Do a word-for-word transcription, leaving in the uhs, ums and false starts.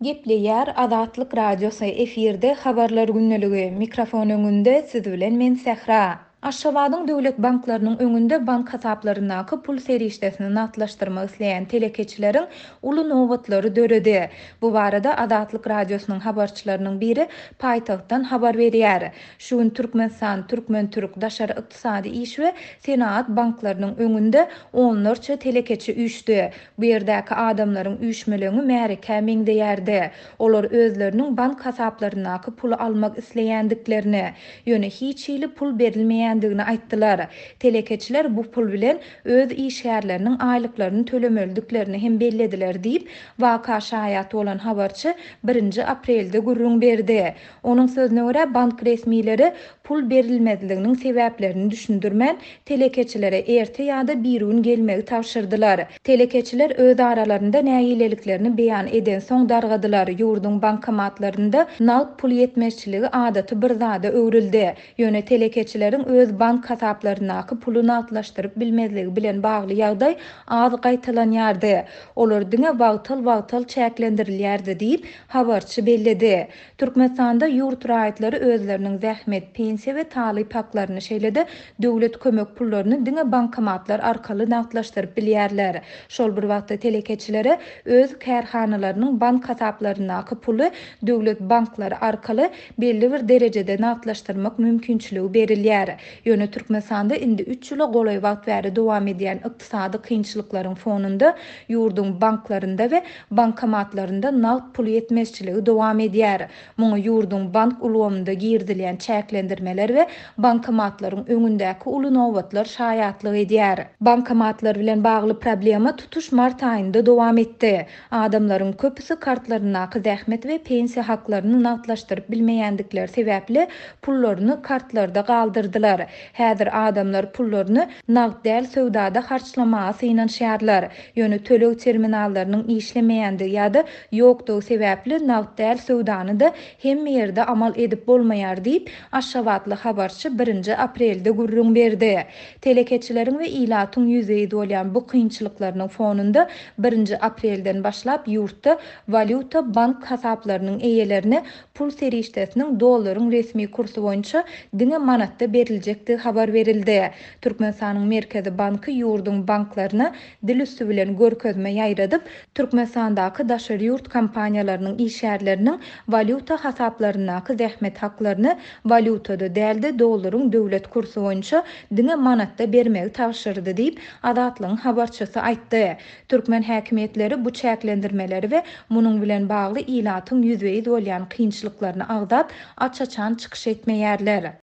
Gepleýär Azatlyk Radiosy efirde habarlar günneligi mikrofon öňünde siz bilen men Sähra. Aşgabatyň döwlet banklarynyň öňünde bank hasaplarynaky pul serişdesini natlaşdyrmak isleýän telekeçileriň uly nowatlary döredi. Bu barada Azatlyk Radiosynyň habarçylarynyň biri paýtagtdan habar berýär. Şu gün Türkmenistan Türkmen Türk Daşary Ykdysady iş we senat banklarynyň öňünde onlarça telekeçi üýtdi. Bu ýerdäki adamlaryň üýşmelerini mähirkä meňdeýärdi. Olar özleriniň bank hasaplarynaky puly almak isleýändiklerini, ýöne hiç hili pul berilmeýändigini aýtdylar. Telekeçiler bu pul bilen öz işgärleriniň aýlyklaryny tölemeldiklerini hem bellediler diýip waka şaýaty bolan habarçy birinji aprelde gurrun berdi. Onuň sözüne görä bank resmileri pul berilmezliginiň sebäplerini düşündirmän telekeçilere erte ýa-da bir gün gelmegi tapşyrdylar. Telekeçiler öz aralarynda näýileliklerini beýan eden soň dargadylar. Ýurdun bankomatlarynda naqd pul ýetmezçiligi adaty bir zada öwrildi. Ýöne telekeçileriň öz bank hasaplarynaky puly naqdlaşdyryp bilmezligi bilen bagly ýagdaý az gaýtalanýardy. Olar diňe wagtal-wagtal çäklendirilýärdi diýip habarçy belledi. Türkmenistanda ýurt raýatlary özleriniň zähmet, pensiýa we talyp haklaryny şeýlede döwlet kömek pullaryny diňe bankomatlar arkaly naqdlaşdyryp bilýärler. Şol bir wagtda telekeçilere öz kärhanalarynyň bank hasaplarynaky puly döwlet banklary arkaly belli bir derejede naqdlaşdyrmak mümkinçiligi berilýär. Ýöne Türkmenistanda indi üç ýyla golay wagt bäri dowam edýän ykdysady kynçylyklaryň fonunda ýurdun banklarynda we bankomatlarynda naqd pul ýetmezçiligi dowam edýär. Muňa ýurdun bank ulgamynda girdilýän çäklendirmeler we bankomatlaryň öňündäki uly nowatlar şaýatlyk edýär. Bankomatlar bilen bagly problema tutuş mart aýynda dowam etdi. Adamlaryň köpüsi kartlarynaky zähmet we pensiýa haklaryny naqdlaşdyryp bilmeýändikleri sebäpli pullaryny kartlarda galdyrdylar. Häzir adamlar pullaryny naqd däl söwdada harçlamagy ynanşýarlar. Ýöne töleg terminallarynyň işlemeýändigi ýa-da ýokdugy sebäpli naqd däl söwdany da hemme ýerde amal edip bolmaýar diýip Aşgabatly habarçy birinji aprelde gurrun berdi. Telekeçileriň we ilatyň ýüzeýi bolýan bu kynçylyklarynyň fonunda birinji aprelden başlap ýurtda valuta bank hasaplarynyň eýelerini pul serişdesiniň dollaryň resmi kursy boýunça diňe manatda beriljekdi habar berildi. Türkmenistanyň Merkezi Banky ýurdun banklaryna dil üstü bilen görkezme ýaýradyp Türkmenistandaky daşary ýurt kompaniýalarynyň işgärleriniň valuta hasaplarynaky zähmet haklaryny valutada dälde dollaryň döwlet kursy boýunça diňe manatda bermegi tapşyrdy diýip Azatlygyň habarçysy aýtdy. Türkmen häkimetleri bu çäklendirmeleri we munyň bilen bagly ilatyň ýüzeýi bolýan kynçylyklaryny agdap, açaçan çykyş etmeýärler.